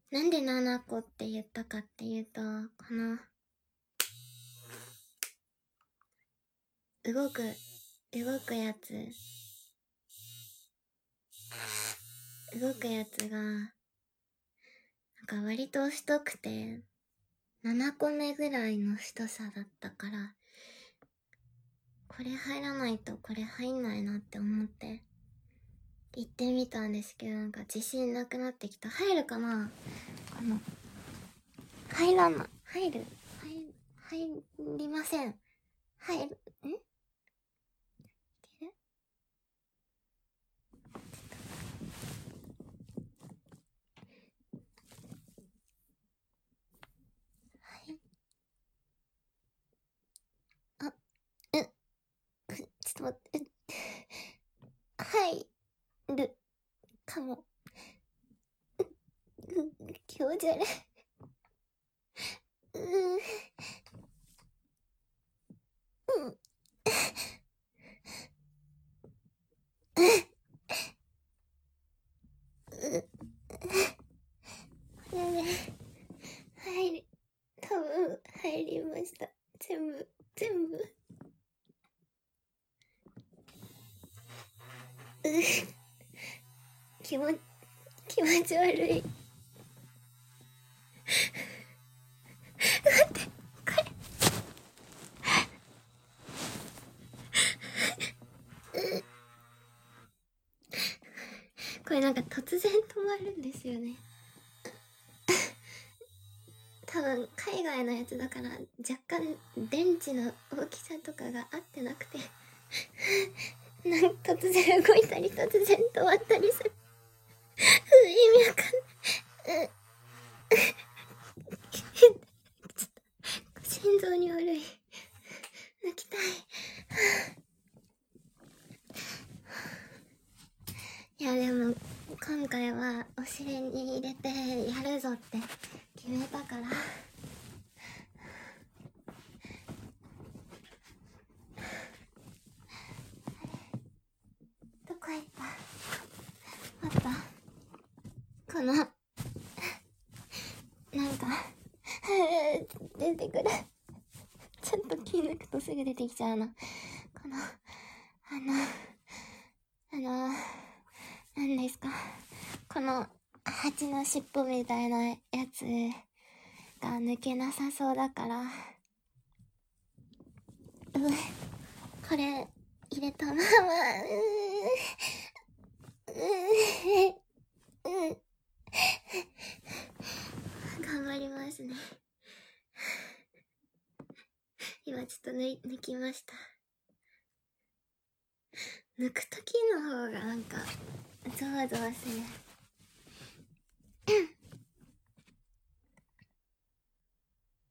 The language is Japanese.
なんで7個って言ったかっていうと、この、動くやつが、なんか割と太くて、7個目ぐらいの太さだったから、これ入らないとこれ入んないなって思って、行ってみたんですけど、なんか自信なくなってきた。入るかな？入りません。いける？ちょっと待って。入るかも。気持ち悪い。多分入りました。全部。気持ち悪い。待って、これなんか突然止まるんですよね。多分海外のやつだから若干電池の大きさとかが合ってなくて突然動いたり突然止まったりする。意味わかんない。ちょっと心臓に悪い。泣きたい。いやでも今回はお尻に入れてやるぞって決めたから、どこ行った？あった？このなんか出てくる。ちょっと気抜くとすぐ出てきちゃうの。この何ですか、この蜂の尻尾みたいなやつが抜けなさそうだから、これ入れたまま頑張りますね。今ちょっと抜きました。抜くときの方がなんかゾワゾワする。